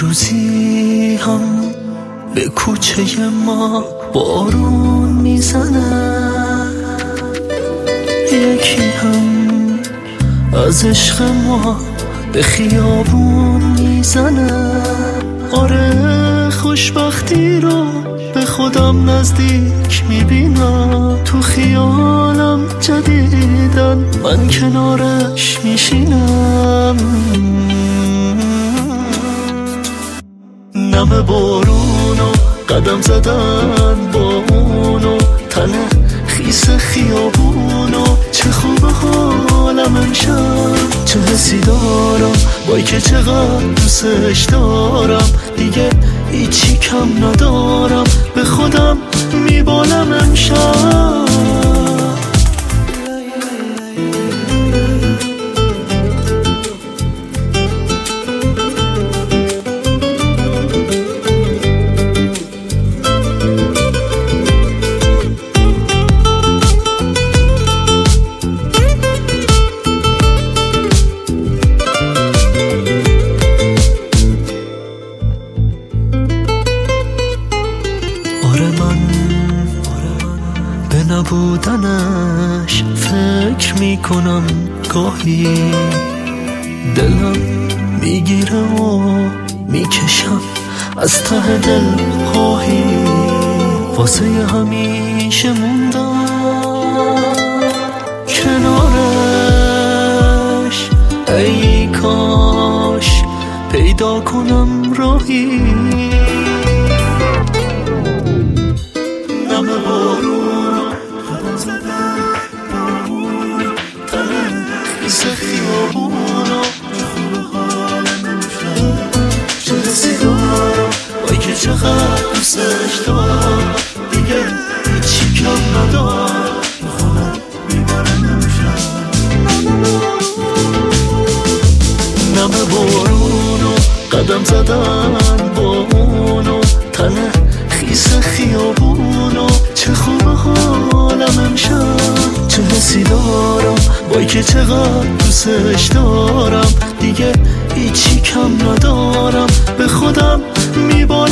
روزی هم به کوچه ما بارون میزنه، یکی هم از عشق ما به خیابون میزنه. آره خوشبختی رو به خودم نزدیک میبینم، تو خیالم جدیدن من کنارش میشینم. نم بارونو قدم زدن با اونو، تنه خیس خیابونو، چه خوب حالم امشب، چه حسی دارم وای که چقدر دوستش دارم، دیگه هیچی کم ندارم، به خودم میبالم امشب. به نبودنش فکر میکنم گاهی، دلم میگیره و میکشم از ته دل خواهی، واسه همیشه موندم کنارش، ای کاش پیدا کنم راهی. نم بارون قدم زدن با اون، تنه خیس خیابونو، خوب حالم امشب، چه حسی دارم وای که چقدر دوستش دارم، دیگه هیچی کم ندارم، به خودم میبرم امشب. نم بارونو قدم زدن با اونو، تنه خیس خیابونو، چه خوب حالم امشب، چه حسی دارم وای که چقدر دوستش دارم، دیگه هیچی کم ندارم، به خودم میبارم.